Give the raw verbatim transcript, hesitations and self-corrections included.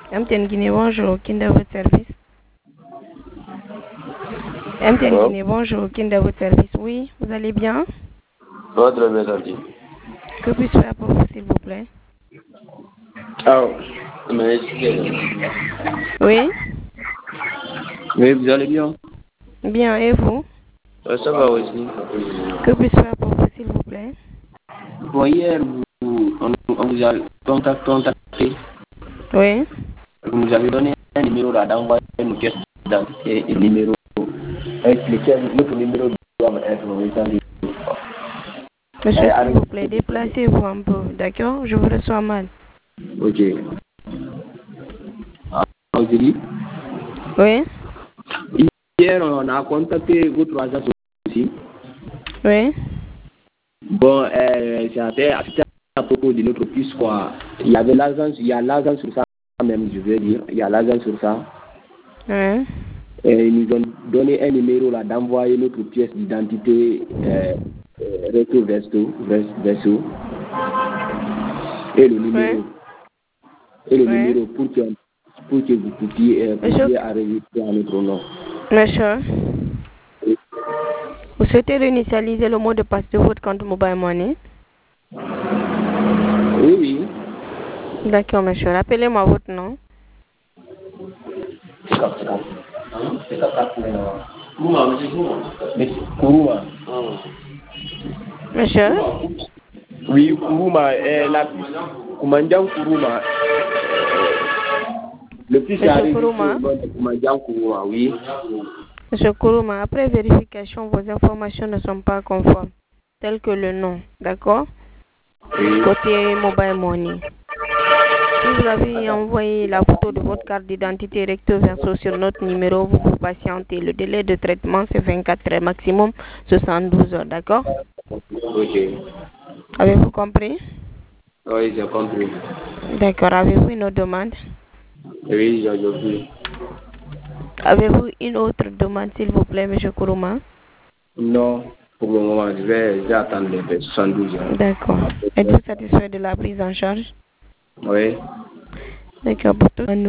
M T N Guinée, bonjour. Qui est à votre service? M T N Hello? Guinée, bonjour. Qui est à votre service? Oui, vous allez bien? Ouais, très bien, gentil. Que puis-je faire pour vous, s'il vous plaît? Ah, mais excusez-moi. Oui? Oui, vous allez bien? Bien, et vous? Ouais, ça va aussi. Que puis-je faire pour vous, s'il vous plaît? Bon, hier, vous, on, on vous a contact- contacté. Oui? Vous nous avez donné un numéro là d'envoyer une pièce d'identité et numéro avec lequel notre numéro doit être envoyé. Monsieur, s'il vous plaît, déplacez-vous un peu, d'accord? Je vous reçois mal. Ok. Ah, on se dit? Oui? Hier, on a contacté votre agence aussi. Oui? Bon, euh, c'était à propos de notre puce, quoi. Il y avait l'agence, il y a l'agence sur ça même, je veux dire. Il y a l'agence sur ça. Oui? Et ils nous ont donné un numéro là d'envoyer notre pièce d'identité euh, euh, retour verso, verso et le numéro. Oui? Et le Oui? numéro pour que, pour que vous puissiez, euh, Monsieur? puissiez enregistrer à notre nom. Monsieur? Vous souhaitez réinitialiser le mot de passe de votre compte Mobile Money? Oui, oui. D'accord, monsieur. Rappelez-moi votre nom. Kourouma. Monsieur? Oui, Kourouma. Euh, la puce, Koumandian Kourouma. Le puce est Monsieur enregistré au Kourouma? nom de Koumandian Kourouma, oui. Monsieur Kourouma, après vérification, vos informations ne sont pas conformes, telles que le nom, d'accord? Oui. Côté Mobile Money. Si vous avez envoyé la photo de votre carte d'identité recto verso sur notre numéro, vous vous patientez. Le délai de traitement, c'est vingt-quatre heures, maximum soixante-douze heures, d'accord? Ok. Avez-vous compris? Oui, j'ai compris. D'accord. Avez-vous une autre demande? Oui, j'ai compris. Avez-vous une autre demande, s'il vous plaît, monsieur Kourouma? Non, pour le moment, je vais, je vais attendre les soixante-douze heures. D'accord. Êtes-vous satisfait de la prise en charge? Oui. D'accord. Pour tout